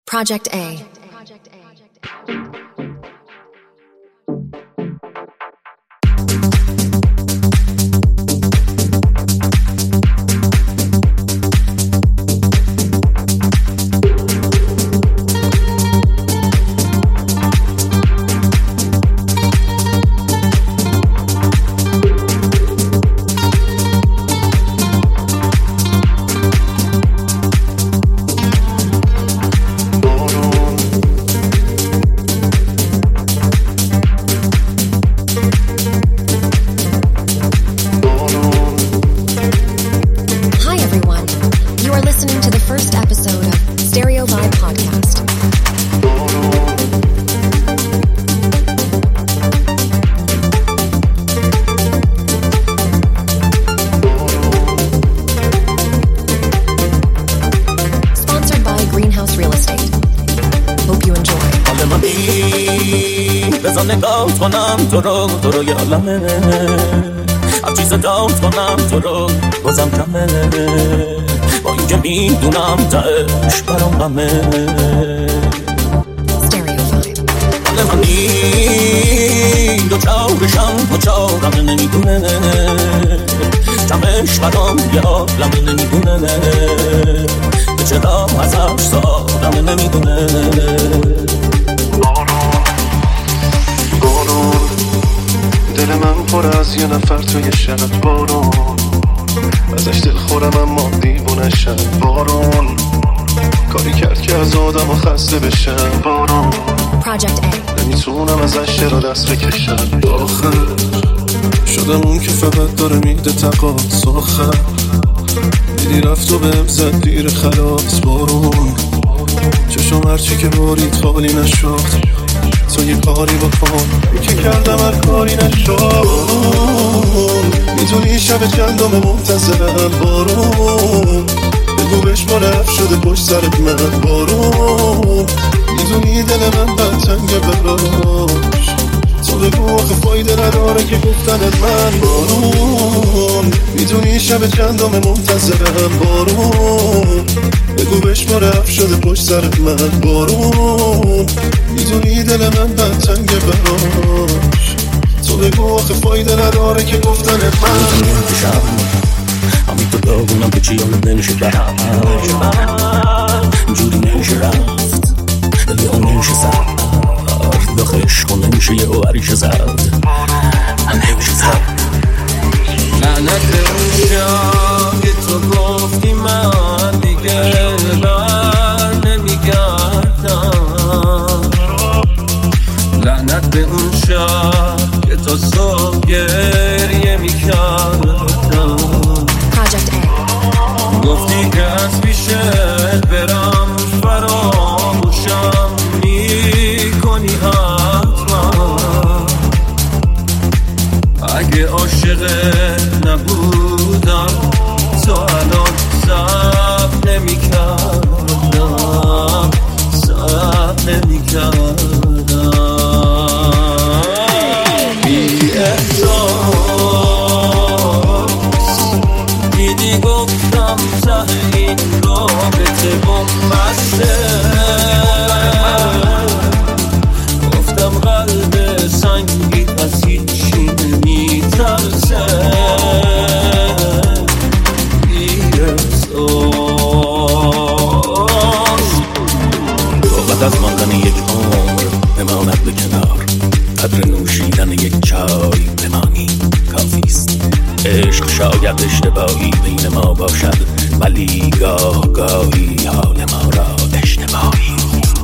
Project A. نگاه کنم تو رو یادمه هرچی صدات کنم تو رو بازم کمه با اینکه میدونم تهش برام غمه حال من این دو چارم نمیدونه کمش برام یادم نمیدونه که چرا ازش سادم نمیدونه دل من پر از یه نفر توی شب بارون ازش دل خورم اما دیوونه شب بارون کاری کرد که از آدم و خسته بشم بارون نمیتونم ازش چرا دست بکشم آخر شدم اون که فقط داره میده تقاس آخر دیدی رفت و بهم زد دیر خلاص بارون چشم هرچی که بارید خالی نشد تو یه کاری بکن که کردم هر کاری نشد میدونی شب چندم منتظرم بارون بگو بهش ما رفت شده پشت سرت من بارون میدونی دل من بدتنگه براش تو بگو آخه فایده نداره که گفتنت من بارون میدونی شب چندم منتظرم بارون بگو بهش ما رفت شده پشت سرت من بارون میدونی دل من بدتنگه براش تو بگو آخه فایده نداره که گفتنت من همین تو داغونم که چی یادم نمیشه برم جوری نمیشه رفت دلی ها نمیشه زد داخل عشقا نمیشه یه اوریش زد نمیشه زد لعنت اون شب که تو گفتی من دیگه بر نمیگردم لعنت به اون شب که تا صبح گریه میکردم گفتی که از پیشت برم فراموشم میکنی حتما اگه عاشقت نبودم تو الان صبر نمیکردم بی احساس دیدی گفتم ته این رابطه بمبسته گفتم قلب سنگی پس هیچی نمیترسه بی احساس بعد از ماندن یک عمر بماند به کنار قدر نوشیدن یک چای بمانی کافیست عشق شاید اشتباهی بین ما باشد ولی گاهی حال ما را اشتباهی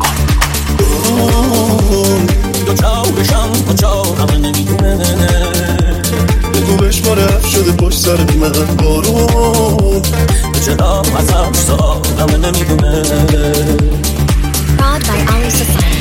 دو چارم نمیدونه بگو بهش ما رفت شده پشت سرت من بارون چرا ازش سادم نمیدونه Prod by Ali Society.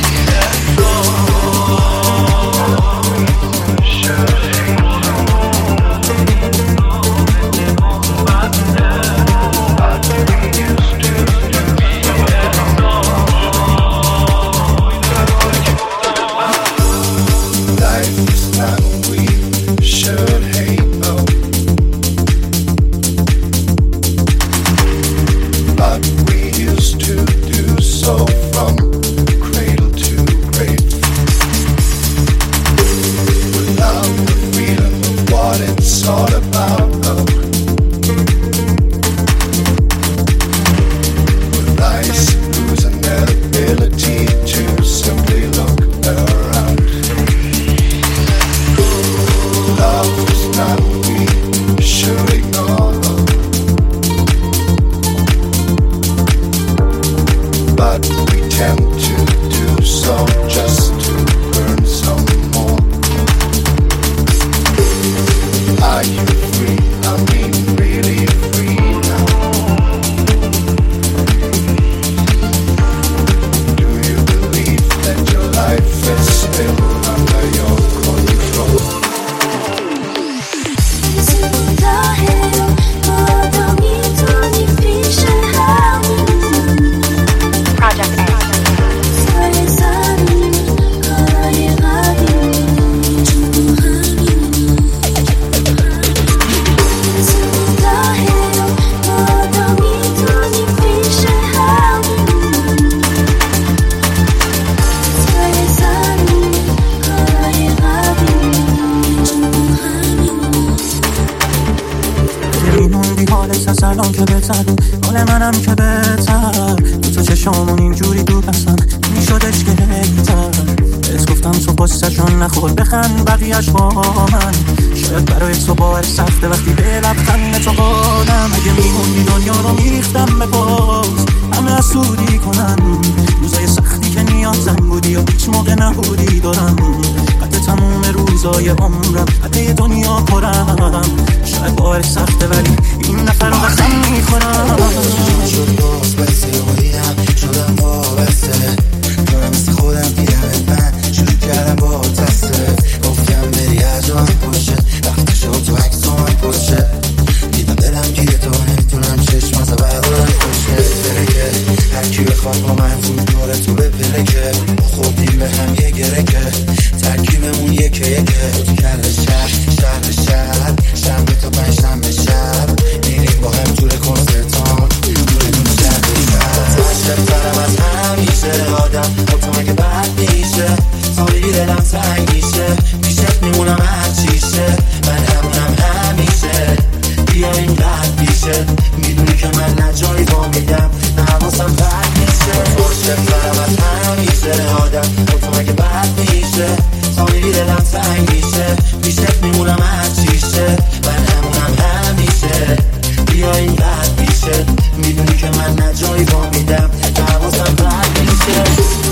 دل منم که بهتر تو چشامون اینجوری دور اصلا میشدش که هیتر بهت گفتم تو پستشون نخور بخند بقیهش با من شاید برای تو باور سخته وقتی به لبخند تو قادم اگه میموندی دنیا رو میریختم به پاس همه حسودی کنن روزای سختی که نیازم بودی و هیچ موقع نبودی دارم قد تموم روزای عمرم قد دنیا پرم شاید باور سخته ولی این نفر رو قسم میخورم شد باز بسته بودیم شدم وابسته دارم مثل خودم دیدمت من شروع کردم با دسته گفتم بری اجام پشه وقتی شد تو عکس و من پشه دیدم دلم گیره تو نمیتونم چشم از بردارم خوشه برکه هرکی بخواد با من فول دوره تو بپلکه خوردیم به هم یه گرکه ترکیبمون یکه تو کل شهر شنبه تا پنجشنبه شب میریم با هم توره کنسرتان دورمون شهرم از همیشه آدم تو مگه بد میشه سالی دلم تنگ میشه پیشت میمونم هر چیشه من همونم همیشه بیا این قد میشه میدونی که من نجایی با میدم نه حواسم بد میشه خوشترم از همیشه آدم تو مگه بد میشه سالی دلم تنگ میشه پیشت میمونم هر چیشه من همونم همیشه بیا این قد میشه میدونی که من نجایی با میدم نه حواسم بد میشه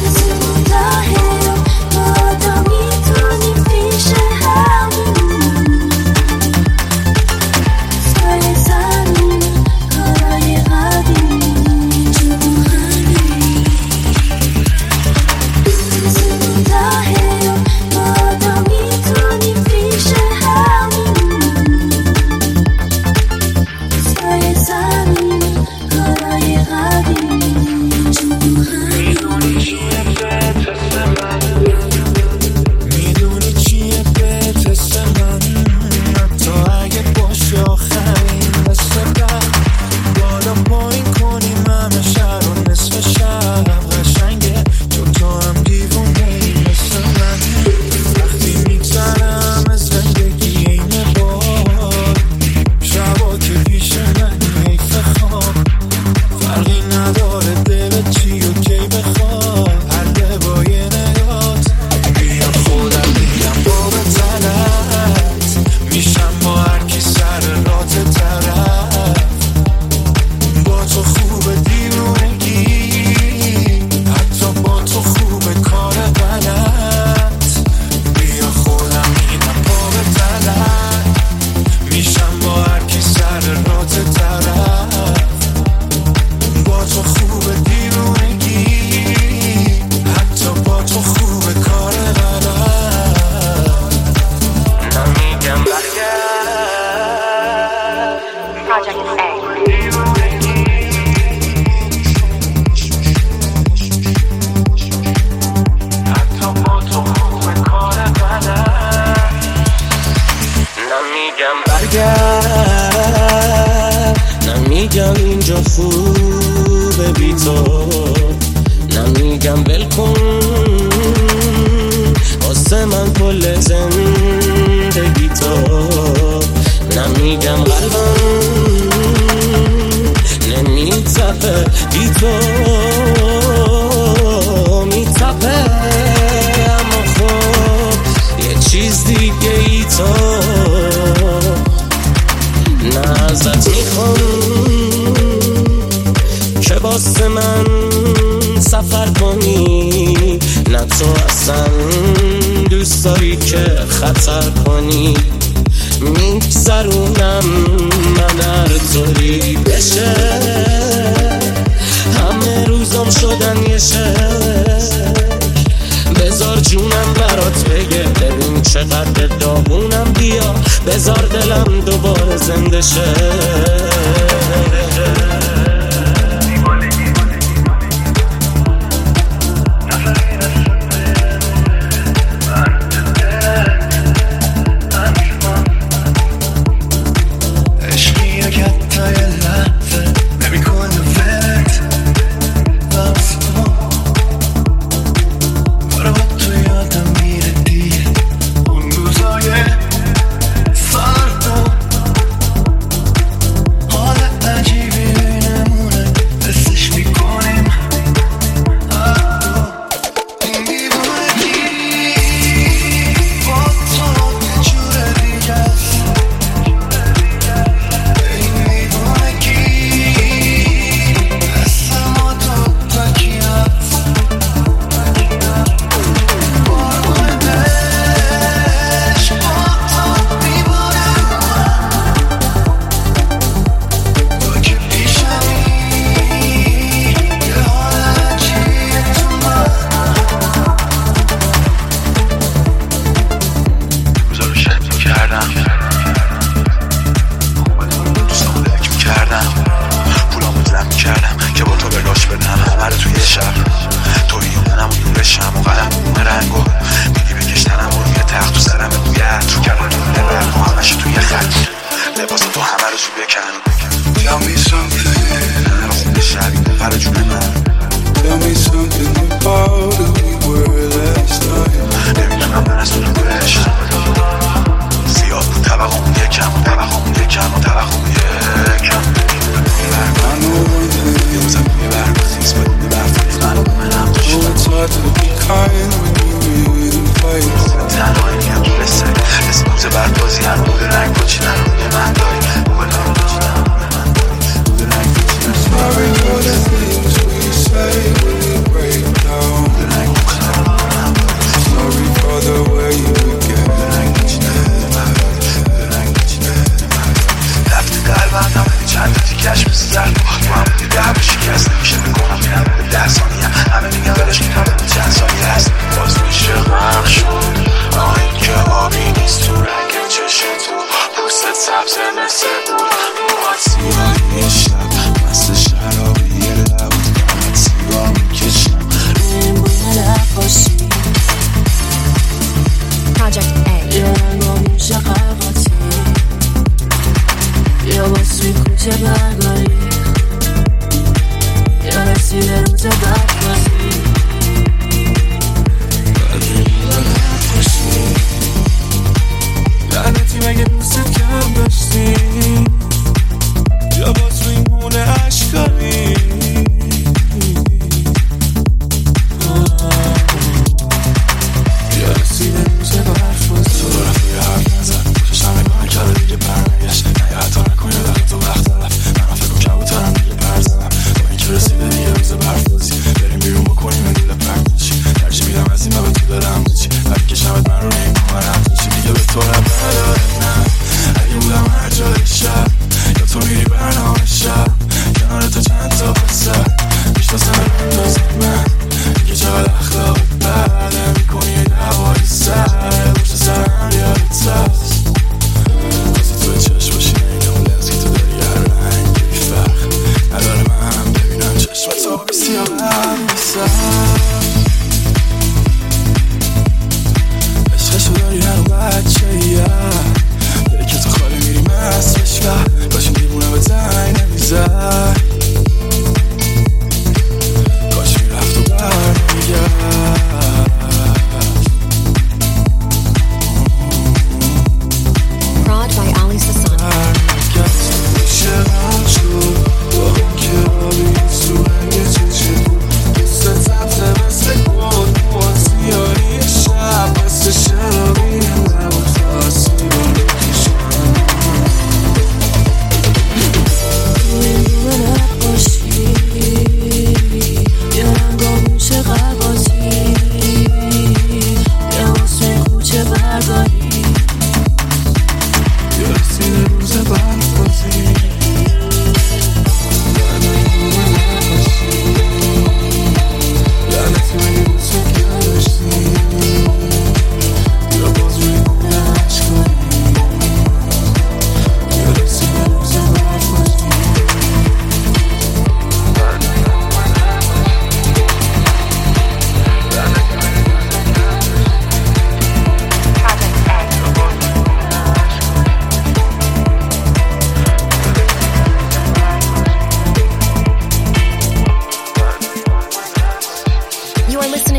نمیگم اینجا خوبه بی تو نمیگم بلکن واسه من کل زندگی تو نمیگم قلبم نمیتپه بی تو میتپه اما خب یه چیز دیگه ای تو نه ازت میخوام که واسه من سفر کنی نه تو اصلا دوست داری که خطر کنی میگذرونم من هر طوری بشه همه روزم شدن یه بذار جونم برات بگه ببین چقدر داغونم بیا بذار دلم دوباره زنده شه حال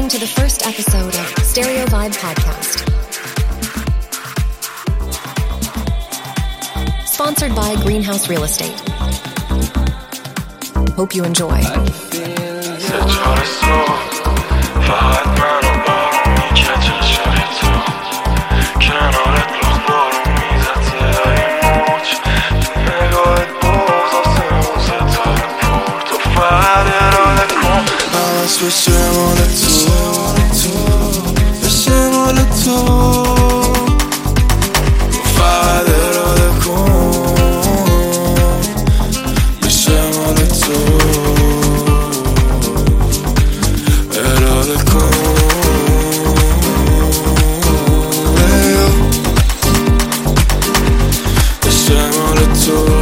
listening to the first episode of Stereo Vibe Podcast. Sponsored by Greenhouse Real Estate. Hope you enjoy. بشه مال تو بشه مال تو فقط اراده کن بشه مال تو اراده کن بشه مال تو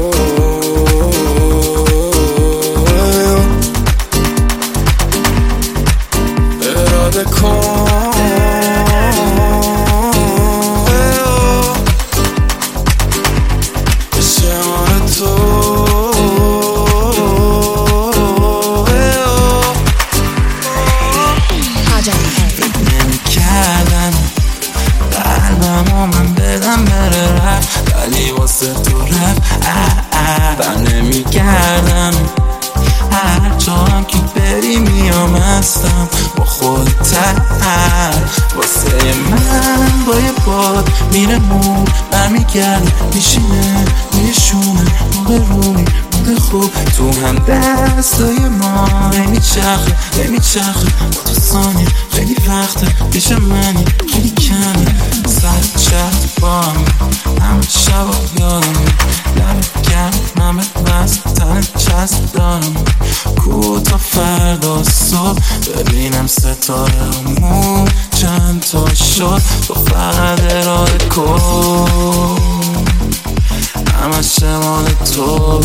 با خودت واسه من با یه باد میره مور برمیگرد میشینه میشونه موقع روی موقع خوب تو هم دستای ما نمیچرخه با تو ثانیه خیلی وقته پیش منی خیلی کمی سر چرد با همه شبا یادم لب گرم همه وزن تن چسب دارم کو تا فردا صبح ببینم ستاره همون چند تا شد تو فقط اراده کن همه شمال تو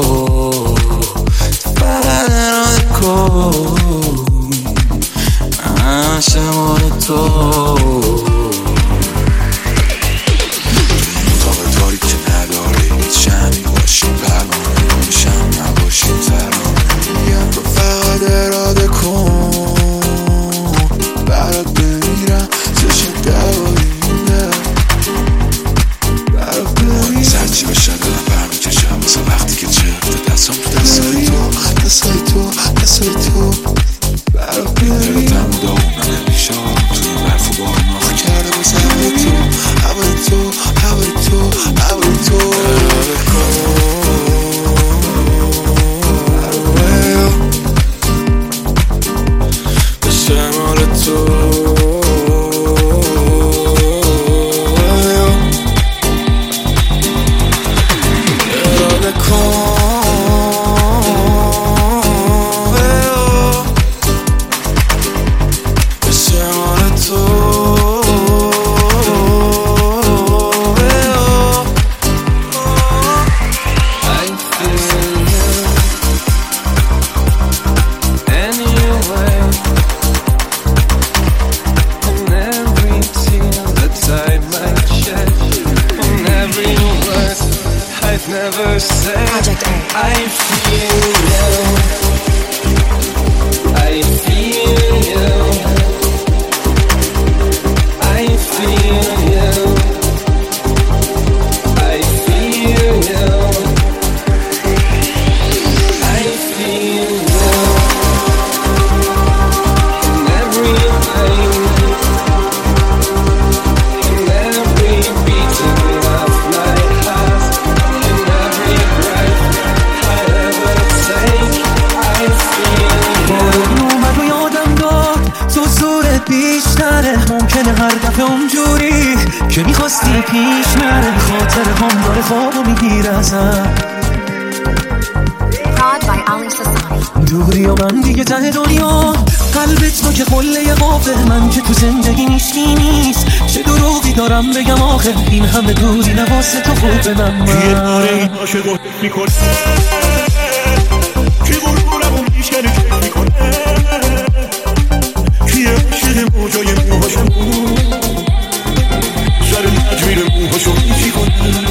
فقط اراده کن همه شمال تو مطابق داری که نداری شمی باشی پرمانه میشم نباشی ترانه میگم تو فقط اراده کن برات بمیرم چشم دوارینه برات بمیرم سرچی بشن دارم برمیکشم واسه وقتی که چرفته دستم تو دستای تو برات بمیرم دلتم و داغونم نمیشه توی برف و بارون آخه کرده واسه هوای تو اراده کن بشه مال تو اراده کن بشه مال تو never say Project A. I feel you I feel you I feel you I feel you I feel you in everything in every beating of my heart بیشتره ممکنه هر دفعه اونجوری که میخواستی پیش نره خاطر هم داره خوابو میگیره ازم دوری و من دیگه ته دنیا قلبت تو که قله قافه من که تو زندگی نیستی نیست چه دروغی دارم بگم آخه این همه دوری نواسه تو خوبه من یه باره این عاشق میکنه که قربونمون میشکنه که میکنه کیه عاشق موجای موهاشمون سر نجمیر موهاشو میشی کنه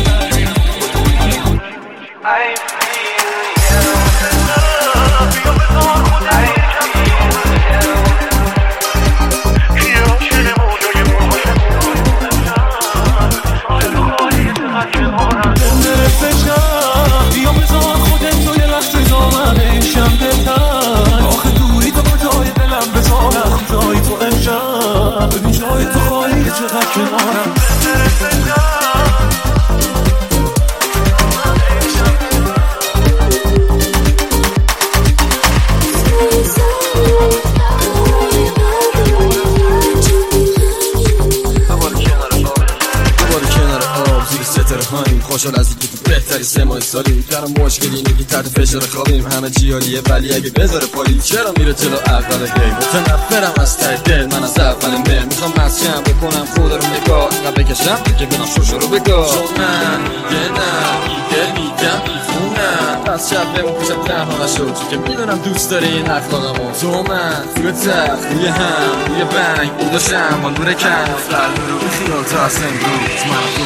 خوشحال از اینکه تو بهتری 3 ماه سالی درم مشکلی اینه که تحت فشار خوابیم همه جیالیه ولی اگه بذاره پایی چرا میره جلو اول هی متنفرم از ته دل من از اول مهر میخوام مسجم بکنم خود رو نگاه اینقدر بکشم که بنام شوشو رو بگاه چون من میگه نه میگه میگم میفونم پس شب بمون پیشم تنها نشد که میدونم دوست داری این اخلاقمو تو من روی تخت روی هم روی بنگ بوداشم حال بوره کن قلب رو بخیال تا از امروز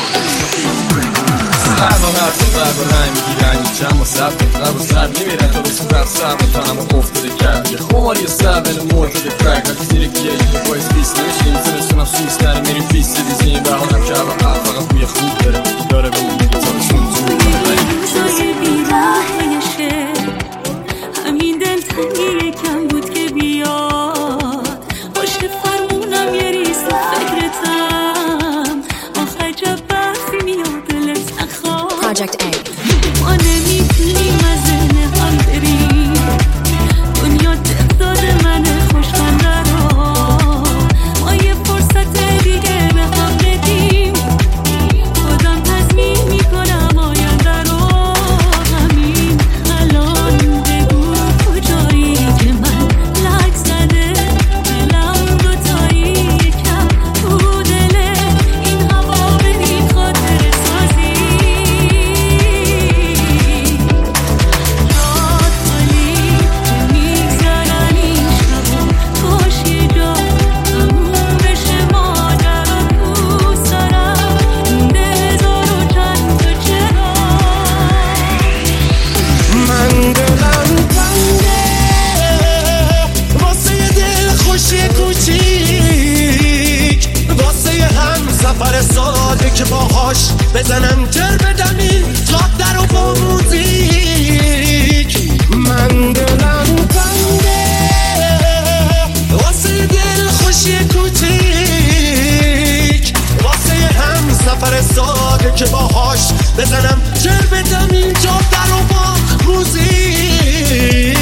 هر تو رنگ میگیرن چند و سب قبل و سر نمیرن تا بسیم بر سر میتونم و افتاده کرد یه خماری سر بین مرتد فرق وقتی زیر کیه یه باید بیست نمیشیم زمستونم سوز داره میریم بیست دیزیم بهانم که الان اخلاقم بوی خوب داره داره به اون میگه تابشون زود جای بیراه شعر همین دلتنگی کم بود که بیاد پشت فرمونم یه ریز فکرتم آخر جب برفی میاد دلت نخواد Project A. ما نمیتونیم از ذهن هم بریم دنیا دل داده من خوشخنده را ما یه فرصت دیگه به هم بدیم خودم تضمین میکنم آینده رو همین الان بگو کجایی که من لک زده دلم دوتایی یکم تو دل این هوا بریم خاطر سازی جاد خالی که میگذرن این شبا کاش یه جا تموم بشه ماجرا دوست دارم مونده هزار و چند تا چرا من دلم تنگه واسه یه دل خوشی کوچیک واسه یه هم سفر ساده که باهاش بزنم جر بدم این جاده رو با موزیک من دلم تنگه واسه یه دل خوشی کوچیک واسه یه هم سفر ساده که باهاش بزنم جر بدم این جاده رو با موزیک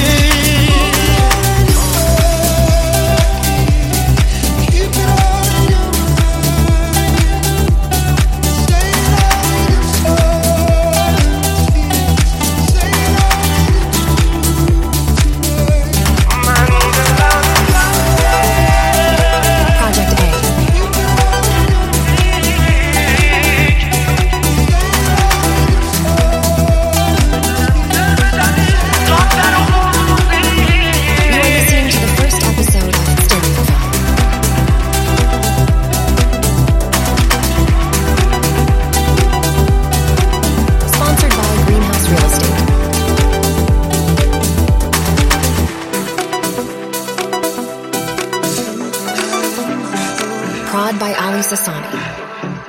Project A. You are listening to the first episode of Stereo Vibe. Sponsored by Greenhouse Real Estate. Prod by Ali Sassani.